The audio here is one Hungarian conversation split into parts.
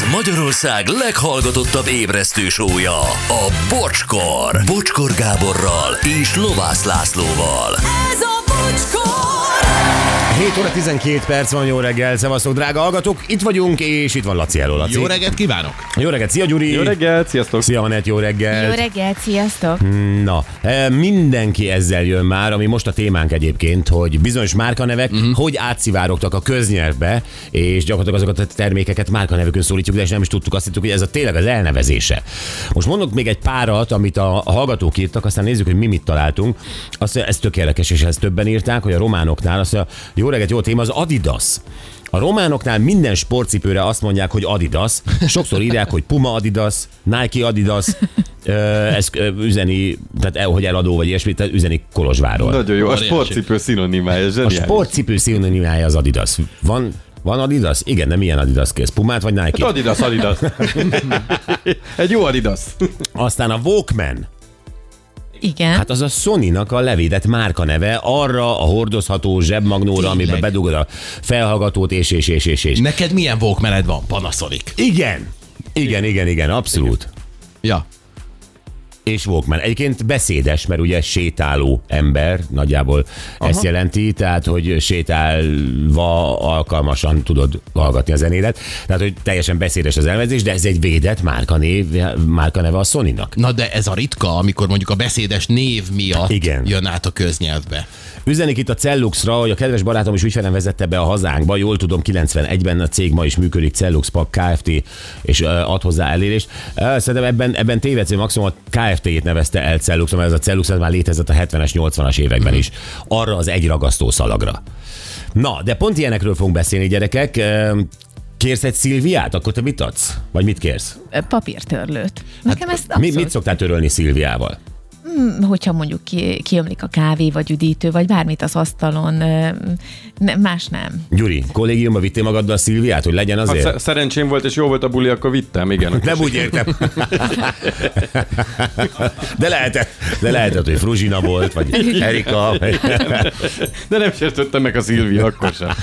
Ez Magyarország leghallgatottabb ébresztő show-ja, a Bocskor. Bocskor Gáborral és Lovász Lászlóval. Ez a Bocskor! 7 óra 12 perc van, jó reggel, szevasztok, drága hallgatók, itt vagyunk, és itt van Laci, hello, Laci. Jó reggelt kívánok! Jó reggelt, szia Gyuri! Jó reggelt, sziasztok! Szia Anett, jó reggelt! Jó reggelt, sziasztok! Na, mindenki ezzel jön már, ami most a témánk egyébként, hogy bizonyos márkanevek hogy átszivárogtak a köznyelvbe, és gyakorlatilag azokat a termékeket márkanevükön szólítjuk, de és nem is tudtuk, azt hittük, hogy ez a tényleg az elnevezése. Most mondok még egy párat, amit a hallgatók írtak, aztán nézzük, hogy mi mit találtunk. Azt, ez tök érdekes, és ezt többen írták, hogy a románoknál, azt mondja, jó reggelt, jó téma, az Adidas. A románoknál minden sportcipőre azt mondják, hogy Adidas. Sokszor írják, hogy Puma Adidas, Nike Adidas, ez üzeni, tehát hogy eladó vagy ilyesmi, tehát üzeni Kolozsvárról. Nagyon jó, a sportcipő szinonimája, zseniális. A sportcipő szinonimája az Adidas. Van Adidas? Igen, de milyen Adidas kész? Pumát vagy Nike? Hát Adidas. Egy jó Adidas. Aztán a Walkman. Igen. Hát az a Sony-nak a levédett márkaneve arra a hordozható zsebmagnóra, amiben bedugod a felhallgatót és. Neked milyen Walkmaned van? Panasonic. Igen, abszolút. Ja. És Walkman. Egyébként beszédes, mert ugye sétáló ember, nagyjából ezt jelenti, tehát hogy sétálva alkalmasan tudod hallgatni a zenédet, tehát hogy teljesen beszédes az elnevezés, de ez egy védett márkaneve a Sony-nak. Na de ez a ritka, amikor mondjuk a beszédes név miatt jön át a köznyelvbe. Üzenik itt a Celluxra, hogy a kedves barátom is ügyfelem vezette be a hazánkba, jól tudom, 91-ben a cég ma is működik, Cellux Pak Kft. És ad hozzá elérést. Szerintem ebben tévedsz, hogy maximum a Kft-jét nevezte el Cellux, mert ez a Cellux ez már létezett a 70-es, 80-as években is. Arra az egy ragasztó szalagra. Na, de pont ilyenekről fogunk beszélni, gyerekek. Kérsz egy Szilviát? Akkor te mit adsz? Vagy mit kérsz? Papírtörlőt. Nekem ezt abszolút... Mit szoktál törölni Szilviával? Hogyha mondjuk kiömlik a kávé, vagy üdítő, vagy bármit az asztalon, más nem. Gyuri, kollégiumba vittél magaddal a Szilviát, hogy legyen azért? Ha szerencsém volt, és jó volt a buli, akkor vittem, igen. Nem úgy értem. De lehetett, hogy Fruzsina volt, vagy Erika. De nem sértöttem meg a Szilvia, akkor sem.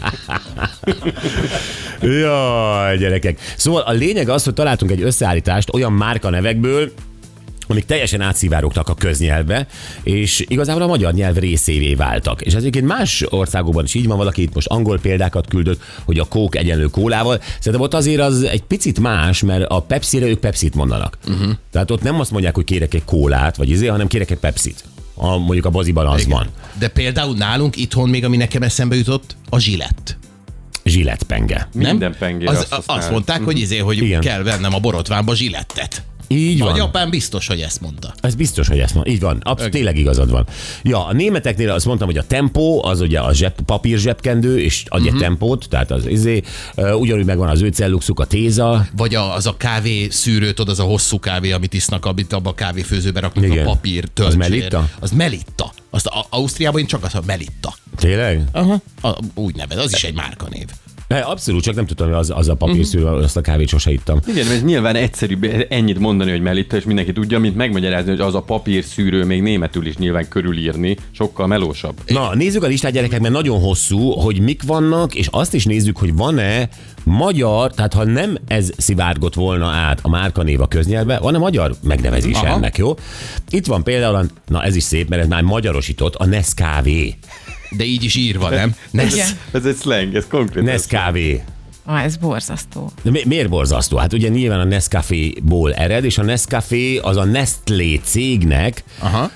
Jaj, gyerekek. Szóval a lényeg az, hogy találtunk egy összeállítást olyan márkanevekből, amik teljesen átszivárogtak a köznyelvbe, és igazából a magyar nyelv részévé váltak. És ez egyébként más országokban is így van, valaki itt most angol példákat küldött, hogy a Coke egyenlő kólával. Szerintem ott azért az egy picit más, mert a Pepsire ők Pepsit mondanak. Tehát ott nem azt mondják, hogy kérek egy kólát, vagy hanem kérek egy Pepsit. Mondjuk a Baziban az van. De például nálunk itthon még, ami nekem eszembe jutott, a Gillette. Gillette penge. Minden pengére azt mondták, hogy kell vennem a borotvánba Gillettet. Így van. Nagyapám biztos, hogy ezt mondta. Ez biztos, hogy ezt mondta. Így van. Tényleg igazad van. Ja, a németeknél azt mondtam, hogy a Tempo, az ugye a papír zsebkendő, és adja tempót, tehát az ugyanúgy megvan az ő celluxuk, a Téza. Vagy az a kávé szűrőt, az a hosszú kávé, amit isznak, amit abba a kávéfőzőbe raknak a papír töltsér. Az Melitta? Az Melitta. Azt Ausztriában én csak az a Melitta. Tényleg? Aha. Úgy nevez, az is egy márkanév. Abszolút, csak nem tudtam, hogy az a papírszűrő, azt a kávét sose ittam. Igen, mert nyilván egyszerűbb ennyit mondani, hogy Melitta, és mindenki tudja, mint megmagyarázni, hogy az a papírszűrő még németül is nyilván körülírni, sokkal melósabb. Na, nézzük a listát, gyerekek, mert nagyon hosszú, hogy mik vannak, és azt is nézzük, hogy van-e magyar, tehát ha nem ez szivárgott volna át a márkanév a köznyelvbe, van-e magyar megnevezés ennek, jó? Itt van például, na ez is szép, mert ez már magyarosított, a Nescafé. De így is írva, nem? Ez egy slang, ez konkrét. Nescafé. Ez borzasztó. De miért borzasztó? Hát ugye nyilván a Nescafé-ból ered, és a Nescafé az a Nestlé cégnek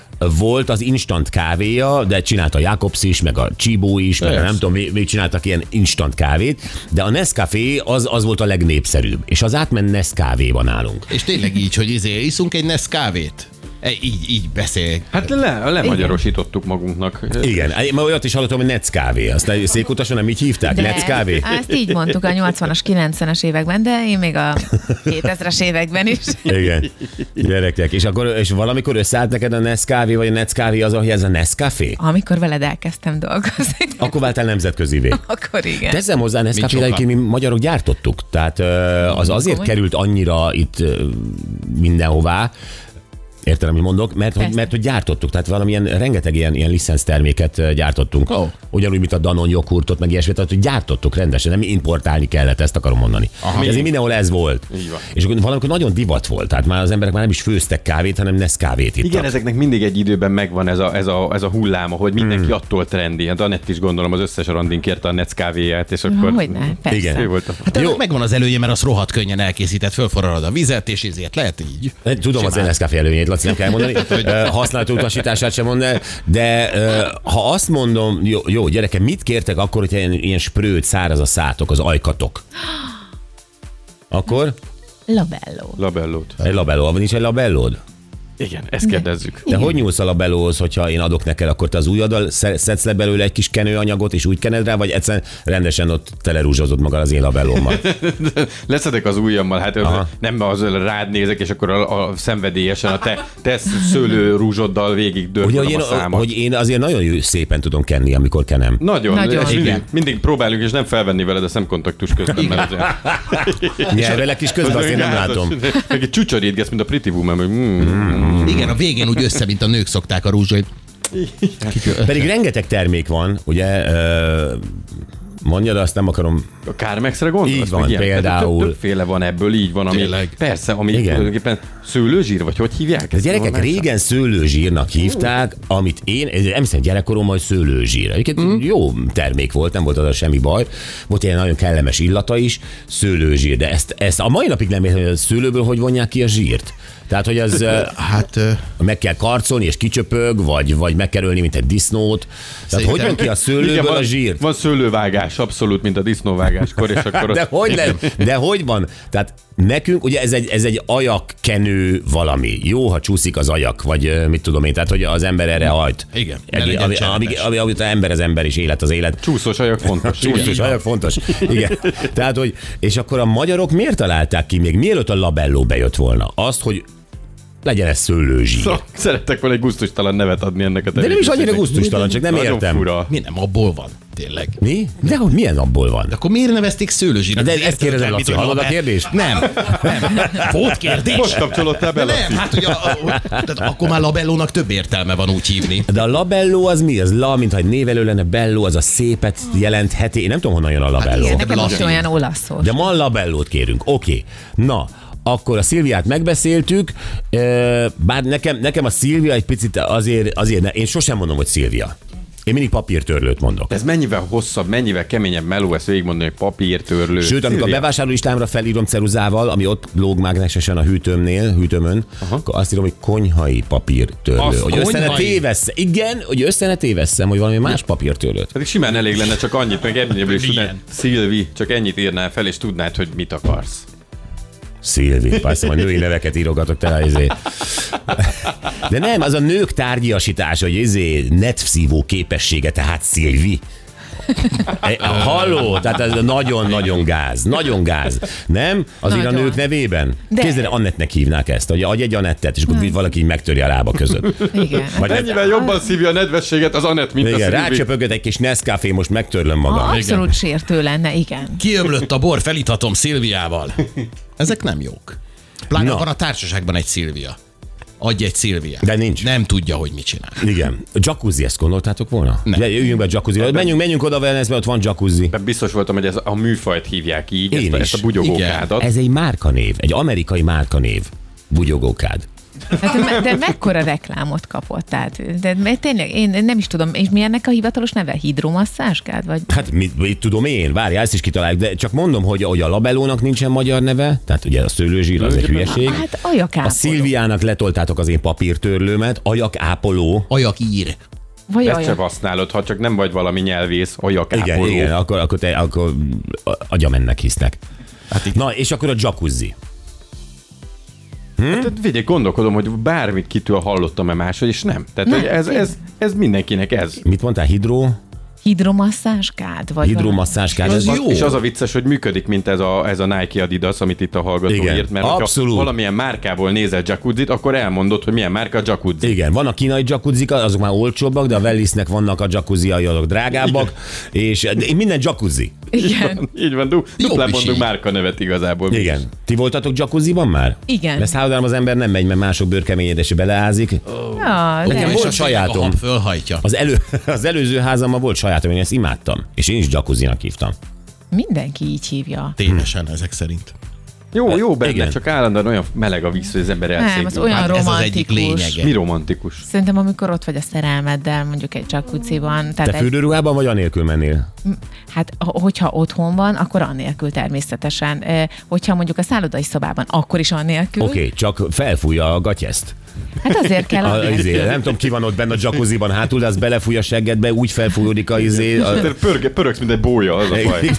volt az instant kávéja, de csinálta a Jacobs is, meg a Csibó is, meg nem tudom, még csináltak ilyen instant kávét, de a Nescafé az volt a legnépszerűbb, és az átment Nescafé-ban nálunk. És tényleg így, hogy iszunk egy Nescafét. Így beszél. Hát lemagyarosítottuk magunknak. Igen, ma olyat is hallottam, hogy Neckávé. Azt székutason nem így hívták? Neckávé? Ezt így mondtuk a 80-as, 90-es években, de én még a 2000-es években is. Igen, gyerekek. És valamikor összeállt neked a Nescafé, vagy a Neckávé az, hogy ez a Nescafé? Amikor veled elkezdtem dolgozni. Akkor váltál nemzetközivé. Akkor igen. Teszem hozzá, Nescafé, mi magyarok gyártottuk. Tehát az azért került annyira itt mindenhová, Érted, amit mondok? Mert hogy gyártottuk, tehát valamilyen rengeteg ilyen licensz terméket gyártottunk. Oh. Ugyanúgy, mint a Danone joghurtot, meg ilyesmit, tehát hogy gyártottuk rendesen, nem importálni kellett, ezt akarom mondani. Ezért mindenhol ez volt. És akkor valamikor nagyon divat volt, tehát már az emberek már nem is főztek kávét, hanem Nescafét ittak. Igen, ezeknek mindig egy időben megvan ez a hulláma, hogy mindenki attól trendi. Hát Anett is gondolom az összes randin kérte a Nescaféját, és akkor... Hogyne, persze. Igen. Ő volt a... Hát ennek megvan az előnye, mert az rohadt könnyen elkészített, fölforralod a vizet, és ezért lehet így. Tudom az Nescafé előnyét, Laci, nem kell mondani, használat utasítását sem mondani, de ha azt mondom, jó, gyerekem, mit kértek akkor, hogy ilyen sprőt, száraz a szátok, az ajkatok? Akkor? Labellót. Egy labelló, nincs egy labellód? Igen, ezt kérdezzük. De hogy nyúlsz a labellóhoz, hogyha én adok neked, akkor te az ujjaddal szedsz le belőle egy kis kenőanyagot, és úgy kened rá, vagy egyszerűen rendesen ott telerúzsozod magad az én labellómmal? Leszedek az ujjammal, hát nem az rád nézek, és akkor a szenvedélyesen a te szőlő rúzsoddal végig dörgölöm a számat. Hogy én azért nagyon szépen tudom kenni, amikor kenem. Nagyon. Mindig próbálunk, és nem felvenni veled a szemkontaktus közben. Mert nyelvelek is közben, azt én nem látom. Meg egy csücsörítgetsz, mint a Pretty Woman, hogy Igen, a végén úgy össze, mint a nők szokták a rúzsait. Pedig rengeteg termék van, ugye, mondjad, azt nem akarom. A Carmexre gondolsz? Így van, például. Többféle van ebből, így van, ami persze, ami tulajdonképpen szőlőzsír, vagy hogy hívják? A gyerekek régen szőlőzsírnak hívták, amit én nem hiszem gyerekkoromban, hogy szőlőzsír. Egyébként jó termék volt, nem volt az semmi baj. Volt ilyen nagyon kellemes illata is, szőlőzsír, de ezt a mai napig nem értem, hogy a szőlőből hogy vonják ki a zsírt. Tehát, hogy az meg kell karcolni, és kicsöpög, vagy meg kell ölni, mint egy disznót. Tehát hogy van ki a szőlőből a zsírt? Van szőlővágás, abszolút, mint a disznóvágáskor, és akkor... De hogy van? Tehát nekünk, ugye ez egy ajakkenő valami. Jó, ha csúszik az ajak, vagy mit tudom én, tehát hogy az ember erre hajt. Igen. Amíg az ember is élet az élet. Csúszós ajak fontos. Csúszós ajak fontos. Igen. Tehát, hogy, és akkor a magyarok miért találták ki még mielőtt a labelló bejött volna? Azt, hogy legyen ez szőlőzsír. Szóval szerettek volna egy gusztustalan nevet adni ennek a de nem is annyira gusztustalan, csak nem értem. Fura. Mi nem abból van, tényleg. Mi? De hogy milyen abból van? De akkor miért nevezték szőlőzsírnak? De ezt kérdezem, Laci, hallod a kérdést? Nem. Volt kérdés. Most kapcsolódtál be, Laci. Nem, hát ugye, tehát akkor már labellónak több értelme van úgy hívni. De a labelló az mi? Az la, mintha egy névelő lenne, bello, az a szépet jelentheti. Én nem tudom, honnan jön a labelló. Igen, nekem is olyan olaszos. De ma labellót kérünk. Oké. Na, akkor a Szilviát megbeszéltük, bár nekem a Szilvia egy picit azért én sosem mondom, hogy Szilvia. Én mindig papírtörlőt mondok. Ez mennyivel hosszabb, mennyivel keményebb meló, ezt végigmondani, hogy papírtörlő. Sőt, amikor a bevásárlólistámra felírom ceruzával, ami ott lóg mágnesesen a hűtőmön, akkor azt írom, hogy konyhai papírtörlő. Hogy össze ne tévesszem. Igen, hogy össze ne tévesszem, hogy valami más papírtörlőt. Pedig simán elég lenne csak annyit, meg ebből is tudnád. Szilvi, csak ennyit írnál fel, és tudnád, hogy mit akarsz. Szilvi, persze, majd női neveket írogatok te izé. De nem, az a nők tárgyasítása, hogy netszívó képessége, tehát Szilvi. Halló, tehát ez nagyon-nagyon gáz. Nagyon gáz. Nem? Azért nagyon. A nők nevében? Képzeld, Annettnek hívnák ezt, hogy adj egy Anettet, és akkor valaki így megtöri a lába között. Igen. Mennyivel jobban szívja a nedvességet az Anett, mint igen, a Szilvi. Rácsöpögött egy kis Nescafé, most megtörlöm magam. Abszolút sértő lenne, igen. Kiömlött a bor, felíthatom Szilviával. Ezek nem jók. Pláne van a társaságban egy Szilvia. Adj egy Szilviát. De nincs. Nem tudja, hogy mit csinál. Igen. A jacuzzi, ezt gondoltátok volna? Nem. Jöjjünk be a jacuzzi. Menjünk oda wellnessbe, ott van jacuzzi. De biztos voltam, hogy ez a műfajt hívják így, ezt a bugyogókádat. Ez egy márkanév, egy amerikai márkanév. Bugyogókád. Hát, de mekkora reklámot kapott? Tehát, de tényleg, én nem is tudom, és mi ennek a hivatalos neve? Hidromasszázskád? Vagy? Hát mit tudom én, várjál, ezt is kitaláljuk, de csak mondom, hogy a labellónak nincsen magyar neve, tehát ugye a szőlőzsír az egy hülyeség. Hát ajakápoló. A Szilviának letoltátok az én papírtörlőmet, ajakápoló. Ajakír. Vagy ezt sem használod, ha csak nem vagy valami nyelvész, ajakápoló. Igen, akkor agyamennek hisznek. Hát na, és akkor a jacuzzi. Hát, vigyek, gondolkodom, hogy bármit kitől hallottam-e máshogy, és nem. Tehát nem, ez mindenkinek ez. Mit mondtál, hidró? Hidromasszázskád? Vagy Hidromasszázskád, Az ez jó. És az a vicces, hogy működik, mint ez a Nike Adidas, amit itt a hallgató Igen, írt, mert abszolút. ha valamilyen márkából nézel jacuzzit, akkor elmondod, hogy milyen márka a jacuzzi. Igen, vannak kínai jacuzzika, azok már olcsóbbak, de a Wellisnek vannak a jacuzziai, azok drágábbak, és minden jacuzzi. Igen. Így van, duplán is mondunk így. márkanevet igazából. Igen. Ti voltatok jacuzziban már? Igen. Mert szállodalom az ember nem megy, mert mások bőrkeményedése beleázik. Ja, Nekem de... volt És sajátom. A hab fölhajtja. Az előző házamban volt sajátom, én ezt imádtam. És én is jacuzzinak hívtam. Mindenki így hívja. Tényesen ezek szerint. Jó benne, Igen. csak állandóan olyan meleg a víz, hogy az ember Nem, az elszékül. olyan Hát ez az egyik romantikus. lényege. Mi romantikus? Szerintem, amikor ott vagy a szerelmeddel, mondjuk egy jacuzziban, Te tehát fürdőruhában vagy anélkül mennél? hát hogyha otthon van, akkor annélkül természetesen. Hogyha mondjuk a szállodai szobában, akkor is annélkül. Oké, csak felfújja a gatyeszt. Hát azért kell annélkül. Nem tudom, ki van ott benne a jacuzziban hátul, de az belefúj a seggedbe, úgy felfújódik a Pörögsz, mint egy bólya, az a baj.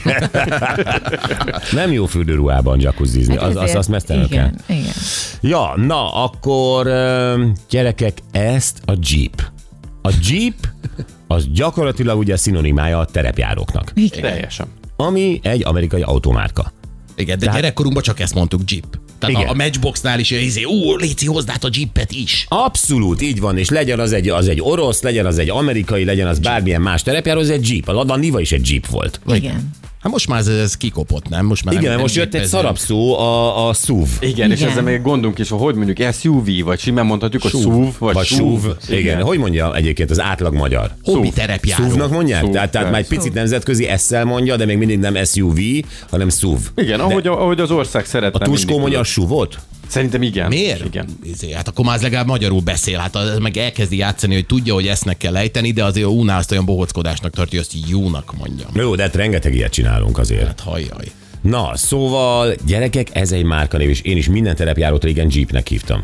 Nem jó fürdőruhában jacuzzizni, Hát ezért- azt mesztelenül kell. Igen. Ja, na, akkor gyerekek, ezt a Jeep. A Jeep az gyakorlatilag ugye szinonimája a terepjáróknak, Igen. Teljesen. ami egy amerikai automárka. Igen, de gyerekkorunkban csak ezt mondtuk, Jeep. Tehát Igen. a Matchboxnál is, Léci, hozd át a Jeepet is. Abszolút, így van, és legyen az egy orosz, legyen az egy amerikai, legyen az bármilyen más terepjáró, az egy Jeep. A Lada Niva is egy Jeep volt. Igen. Hát most már ez kikopott, nem? Most már Igen, nem most jött egy jeepezünk. szarab szó, a SUV. Igen, és Igen. ezzel még gondunk is, hogy mondjuk SUV, vagy simán mondhatjuk, hogy SUV, vagy SUV. SUV. Igen, hogy mondja egyébként az átlag magyar? Hobbi SUV. terepjáró. SUV-nak mondják? SUV, Tehát már egy persze. picit nemzetközi S-szel mondja, de még mindig nem SUV, hanem SUV. Igen, ahogy az ország szeretne. A Tuskó mindig mondja a tudod. SUV-ot? Szerintem igen. Miért? Igen. Hát akkor már az legalább magyarul beszél. Hát az meg elkezdi játszani, hogy tudja, hogy esznek kell ejteni, de azért a Uná azt olyan bohóckodásnak tartja, hogy azt jónak mondjam. Jó, de hát rengeteg ilyet csinálunk azért. Hát hajjaj. Na, szóval, gyerekek, ez egy márkanév, és én is minden terepjárót régen Jeepnek hívtam.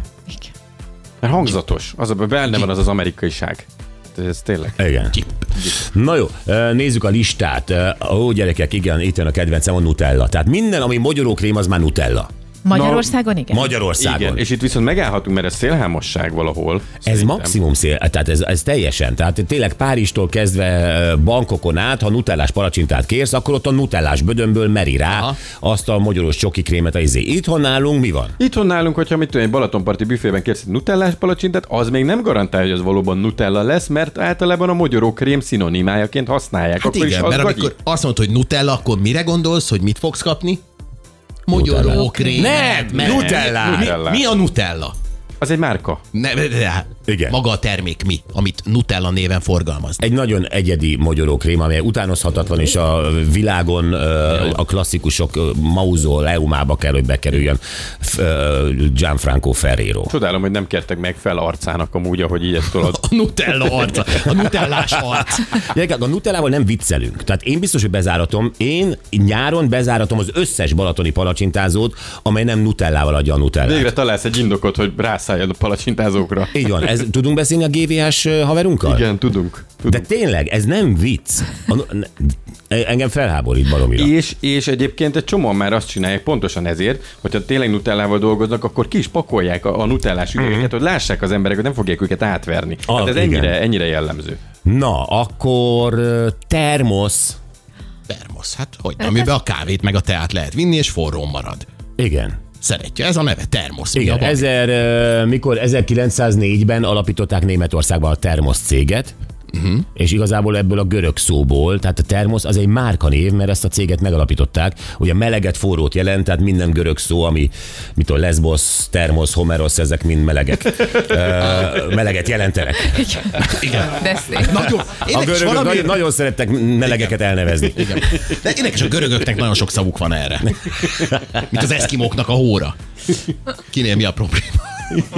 Mert hangzatos. Az a benne van az amerikaiság. Ez tényleg. Igen. Jeep. Na jó, nézzük a listát. Ó, gyerekek, igen, itt jön a kedvencem, a Nutella. Tehát minden, ami mogyorókrém, az már Nutella. Magyarországon igen? Magyarországon. Igen, és itt viszont megállhatunk, mert ez szélhámosság valahol. Ez szerintem. maximum szél, tehát ez teljesen. Tehát tényleg Párizstól kezdve Bangkokon át, ha nutellás palacsintát kérsz, akkor ott a nutellás bödönből meri rá Aha. azt a mogyorós csokikrémet. Itthon nálunk mi van? Itthon nálunk, hogyha mit tudom, egy Balatonparti büfében kérsz egy nutellás palacsintát, az még nem garantálja, hogy az valóban nutella lesz, mert általában a mogyorókrém szinonimájaként használják. Hát akkor igen, is az mert gagyi. amikor azt mondod, hogy Nutella, akkor mire gondolsz, hogy mit fogsz kapni? Mogyorókrém. Nem, Nutella. Mi a Nutella? Az egy márka. Igen. Maga a termék mi, amit Nutella néven forgalmaz. Egy nagyon egyedi mogyorókrém, amely utánozhatatlan, és a világon a klasszikusok Mauzol, Eumába kell, hogy bekerüljön Gianfranco Ferrero. Csodálom, hogy nem kértek meg fel arcának amúgy, ahogy így ezt tolod. A Nutella arca, a Nutellás arc. Gyerekek, a Nutellával nem viccelünk. Tehát én biztos, hogy bezáratom. Én nyáron bezáratom az összes balatoni palacsintázót, amely nem Nutellával adja a Nutellát. Végre találsz egy indokot, hogy rászálljad a palacsintázókra. Így van. Tudunk beszélni a GVH haverunkkal? Igen, tudunk. De tényleg, ez nem vicc. Engem felháborít baromira. És egyébként egy csomóan már azt csinálják pontosan ezért, hogyha tényleg nutellával dolgoznak, akkor ki is pakolják a nutellás üvegeket, hogy lássák az emberek, hogy nem fogják őket átverni. Hát ez igen. ennyire jellemző. Na, akkor termosz. Termosz, hát hogy amiben a kávét meg a teát lehet vinni, és forró marad. Igen. Szeretje, ez a neve, termosz. Mi Igen, a baj? mikor 1904-ben alapították Németországban a termosz céget, és igazából ebből a görög szóból, tehát a termosz az egy márkanév, mert ezt a céget megalapították. Ugye meleget, forrót jelent, tehát minden görög szó, ami mitől Lesbos, termosz, Homerosz, ezek mind melegek. Meleget jelentenek. Igen. De szép. Nagyon, A énekes görögök valami... nagyon szerettek melegeket elnevezni. Igen. De érdekes, a görögöknek nagyon sok szavuk van erre. Mint az eszkimóknak a hóra. Kinél mi a probléma?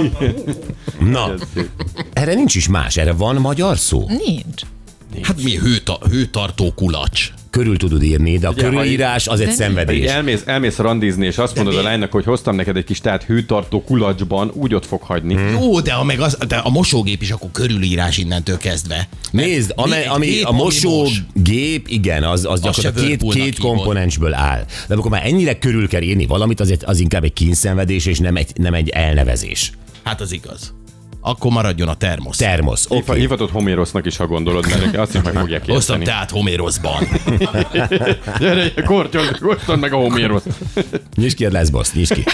Na, erre nincs is más, erre van magyar szó? Nincs. Hát mi hőtartó kulacs. Körül tudod írni, de a körülírás az egy De szenvedés. Elmész randizni, és azt mondod a lánynak, hogy hoztam neked egy kis teát hőtartó kulacsban, úgy ott fog hagyni. Jó, de a mosógép is akkor körülírás innentől kezdve. Nézd, ami a mosógép, igen, az se gyakorlatilag Whirlpoolnak két hívod. komponensből áll. De amikor már ennyire körül kell írni valamit, az inkább egy kínszenvedés, és nem egy elnevezés. Hát az igaz. Akkor maradjon a termosz. Termosz. Okay. Hívhatod Homérosznak is, ha gondolod, mert azt is meg fogják Hoztam érteni. teát Homéroszban. Gyere, kortyond meg a Homérosz. Nyisd ki a Lesboszt, nyisd ki.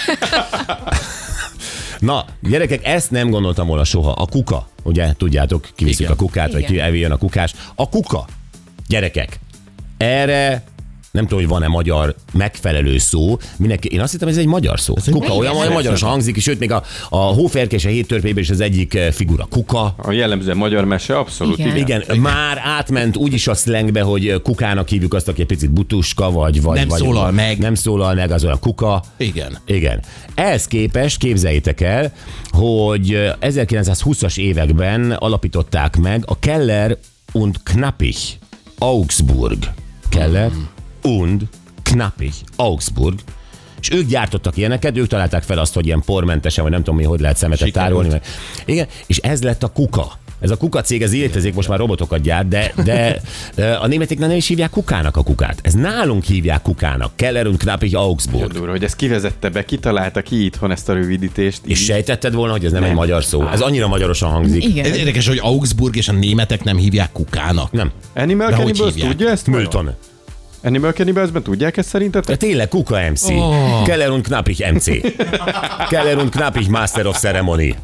Na, gyerekek, ezt nem gondoltam volna soha. A kuka, ugye, tudjátok, kiviszik Igen. a kukát, vagy Igen. elvéjön a kukás. A kuka, gyerekek, erre nem tudom, hogy van-e magyar megfelelő szó. Én azt hittem, ez egy magyar szó. Kuka, olyan magyarosan hangzik, és sőt, még a Hófehér és a 7 törpében is az egyik figura kuka. A jellemző magyar mese, abszolút. Igen. Igen, már átment úgyis a szlengbe, hogy kukának hívjuk azt, aki egy picit butuska, vagy szólal meg. Nem szólal meg, az olyan kuka. Igen. Igen. Ehhez képest képzeljétek el, hogy 1920-as években alapították meg a Keller und Knappich Augsburg. Keller und Knappich Augsburg. És ők gyártottak ilyeneket, ők találták fel azt, hogy ilyen pormentesen, vagy nem tudom mi, hogy lehet szemetet Sikerült. tárolni. Meg. Igen, és ez lett a kuka. Ez a kuka cég, ez létezik, most már robotokat gyárt, de a németeknek nem is hívják kukának a kukát. Ez nálunk hívják kukának. Keller und Knappich Augsburg. Durva, hogy ezt kivezette be, kitalálta ki itthon ezt a rövidítést. És sejtetted volna, hogy ez nem egy magyar szó? Ez annyira magyarosan hangzik. Igen. Ez érdekes, hogy Augsburg és a németek nem hívják kukának. Nem. Animal De hogy Cannibals hívják? tudja ezt? Milton. Animal Cannibals-ben tudják ezt De szerintetek? tényleg Kuka MC. Keller und Knappich MC. Keller und Knappich Master of Ceremony.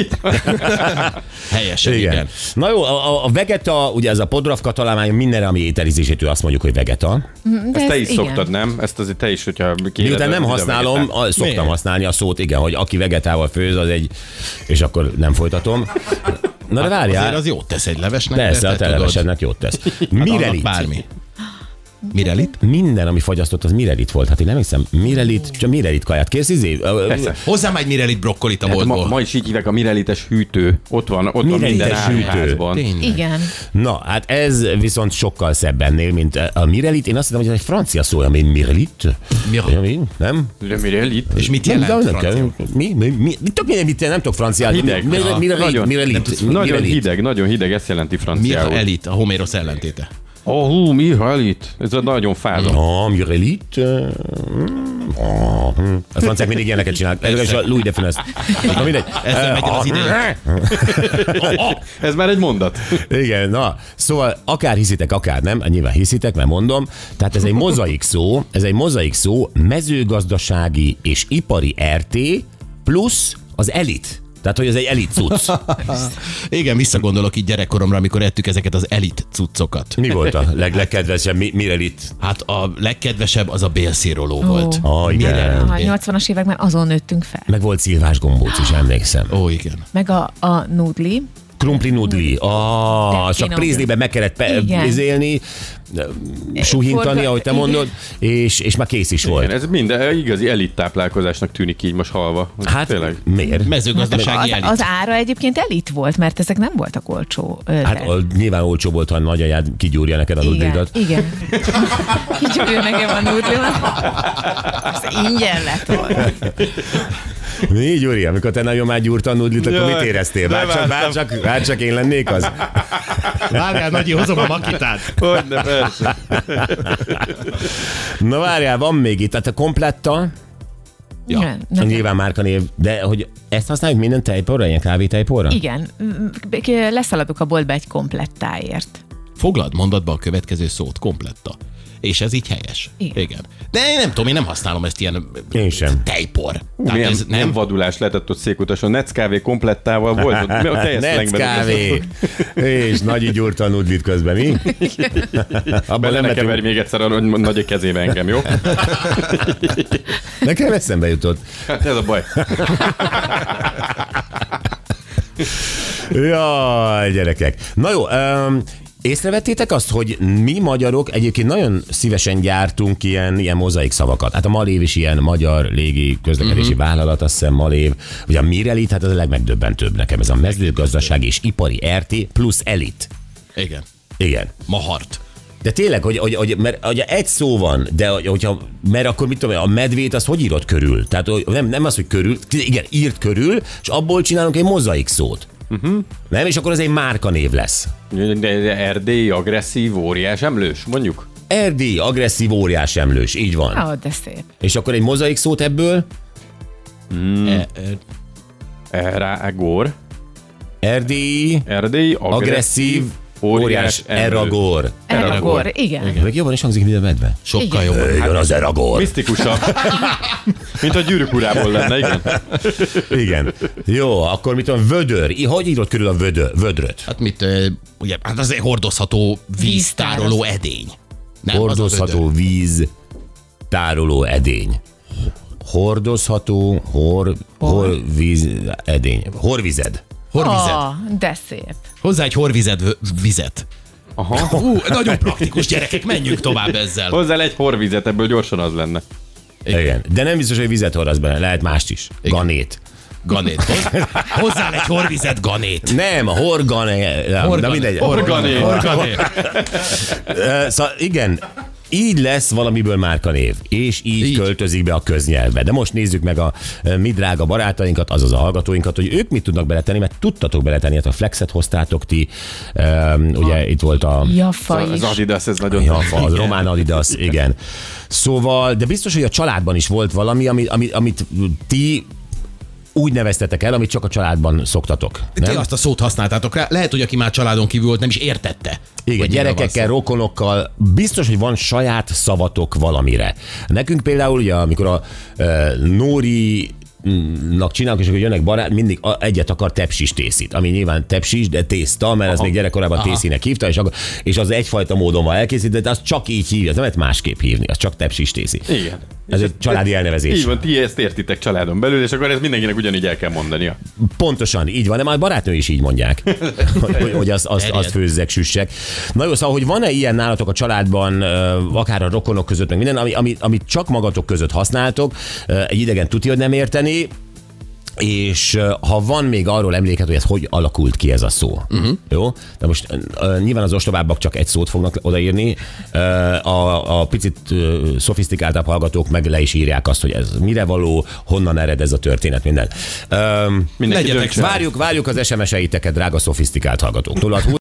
Helyesen, igen. Na jó, a vegeta, ugye ez a podravka találmány mindenre, ami ételizésétől azt mondjuk, hogy vegeta. De Ezt te ez- is igen. szoktad, nem? Ezt azért te is, hogyha kéred. Miután nem használom, szoktam Miért? használni a szót, igen, hogy aki vegetával főz, az egy... És akkor nem folytatom. Na de Azért várjál. az jót tesz egy levesnek. Persze, de a te tudod, televesednek jót tesz. annak Mirelit. Bármi. Mirelit? Minden, ami fagyasztott, az mirelit volt. Hát én nem hiszem, mirelit, csak mirelit kaját kész, Persze. Hozzá már egy mirelit brokkolit a Hát boltból. ma is így hívják a mirelites hűtő. Ott van minden Mirelites hűtő. áruházban. Tényleg. Igen. Na, hát ez viszont sokkal szebb ennél, mint a mirelit. Én azt hiszem, hogy ez egy francia szó, ami mirelit. Mirelit. Nem? Le mirelit. És mit Nem, jelent nem kell. francia? Mi tök minden, mit nem tudok franciát. Hideg. Nagyon hideg, nagyon hideg, ezt jelenti Mi franciául. a elit, a Homérosz ellentéte? Mirelit. Ez a nagyon fázom. Mirelit. A franciák mindig ilyeneket csinálnak. Ez a Louis de Funès. Na mindegy. Ezzel megy el az ideje. Ez már egy mondat. Igen, na, szóval akár hiszitek, akár nem, nyilván hiszitek, mert mondom, tehát ez egy mozaik szó, mezőgazdasági és ipari RT plusz az elit. Tehát, hogy ez egy elit cucc. Igen, visszagondolok így gyerekkoromra, amikor ettük ezeket az elit cuccokat. Mi volt a legkedvesebb mirelit? Hát a legkedvesebb az a bélszíroló volt. Igen. A 80-as években azon nőttünk fel. Meg volt szilvás gombóc is, emlékszem. Ó, igen. Meg a nudli. Krumpli nudli. De Csak finom. prézlibe meg kellett Igen. izélni, suhintani, ahogy te Igen. mondod, és már kész is volt. Igen, ez minden igazi elit táplálkozásnak tűnik így most halva. Hát Tényleg. miért? Mezőgazdasági elit. Az ára egyébként elit volt, mert ezek nem voltak olcsó. Hát nyilván olcsó volt, ha nagyanyád kigyúrja neked a nudlidat. Igen. Kigyúrja nekem a nudlimat. Ez ingyen lett volna. Mi, Gyuri, amikor te nagyon már gyúrta a nudlit, akkor Jaj, mit éreztél? de Bárcsak én lennék az? Várjál, Nagyi, hozom a makitát. Hogyne, persze. Na várjál, van még itt, tehát a kompletta, Ja. Nem. nyilván márkanév, de hogy ezt használjuk minden tejporra, ilyen kávétejporra? Igen. Leszaladok a boltba egy komplettáért. Foglald mondatba a következő szót, kompletta. És ez így helyes. Igen. De én nem tudom, én nem használom ezt ilyen Én sem. tejpor. Tehát Milyen, ez milyen vadulás lehetett ott Székutason. Neckávé komplettával volt ott. A teljes Netsz szlengben. kávé. És Nagyi gyúrta a nudlit közben, mi? Abban Bele nem ne keverj vetünk. még egyszer arra, hogy nagy kezébe engem, jó? Nekem eszembe jutott. Hát ez a baj. Jaj, gyerekek. Na jó, észrevettétek azt, hogy mi magyarok egyébként nagyon szívesen gyártunk ilyen mozaik szavakat. Hát a Malév is ilyen magyar légi közlekedési vállalat, azt hiszem Malév, vagy a Mirelit, hát az a legmegdöbbentőbb nekem, ez a mezőgazdaság és ipari RT plusz elit. Igen. Igen. Mahart. De tényleg, mert ugye egy szó van, de mert akkor mit tudom, a medvét az hogy írod körül? Tehát nem az, hogy körül, igen, írt körül, és abból csinálunk egy mozaik szót. Nem? És akkor ez egy márkanév lesz. De erdélyi, agresszív, óriás emlős, mondjuk? Erdély, agresszív, óriás emlős, így van. Ó, de szép. És akkor egy mozaik szót ebből? Rágór. Erdélyi, agresszív, óriás eragor. Eragor, igen. Meg jobban is hangzik, mint a medve. Sokkal Igen. jobb. Jön az eragor. Misztikusabb. Mint a Gyűrűk urából lenne, igen. Igen. Jó, akkor mit tudom, vödör. Hogy írod körül a vödröt? Hát ugye, hát az egy hordozható víztároló edény. Nem, Hordozható víz tároló edény. Hordozható víz edény. Horvized. Horvizet. De szép. Hozzá egy vizet. Aha. Nagyon praktikus, gyerekek, menjünk tovább ezzel. Hozzá egy horvizet, ebből gyorsan az lenne. Igen. De nem biztos, hogy vizet hordasz benne, lehet mást is. Igen. Ganét. Hozzá egy horvizet ganét. Nem, de mindegy. Organé. Szóval igen, így lesz valamiből márkanév, és így költözik be a köznyelvbe. De most nézzük meg a mi drága barátainkat, azaz a hallgatóinkat, hogy ők mit tudnak beletenni, mert tudtatok beletenni, hát a Flexet hoztátok ti, ugye itt volt a... Jaffa is. Az Adidas, ez nagyon... Jaffa, az román Adidas, igen. Szóval, de biztos, hogy a családban is volt valami, amit ti úgy neveztetek el, amit csak a családban szoktatok. Ti azt a szót használtátok rá. Lehet, hogy aki már családon kívül volt, nem is értette. Igen, gyerekekkel, rokonokkal, biztos, hogy van saját szavatok valamire. Nekünk például, ugye, amikor a Nóri csinálunk, és akkor jönnek barát, mindig egyet akar tepsis tészit, ami nyilván tepsis, de tészta, mert ez még gyerekkorában tészinek hívta, és az egyfajta módon van elkészítve, de az csak így hívja, nem lehet másképp hívni, az csak tepsis tészi. Igen. Ez egy családi elnevezés. Így van, ti ezt értitek családon belül, és akkor ez mindenkinek ugyanígy el kell mondania. Pontosan, így van, de már a barátnő is így mondják, hogy azt főzzek, süssek. Na jó, szóval, hogy van-e ilyen nálatok a családban, akár a rokonok között, meg minden, amit csak magatok között használtok, egy idegen tudja, hogy nem érteni, és ha van még arról emléket, hogy ez hogy alakult ki ez a szó. Jó? De most nyilván az ostobábbak csak egy szót fognak odaírni, a picit szofisztikáltabb hallgatók meg le is írják azt, hogy ez mire való, honnan ered ez a történet, minden. Várjuk az SMS-eiteket, drága szofisztikált hallgatók.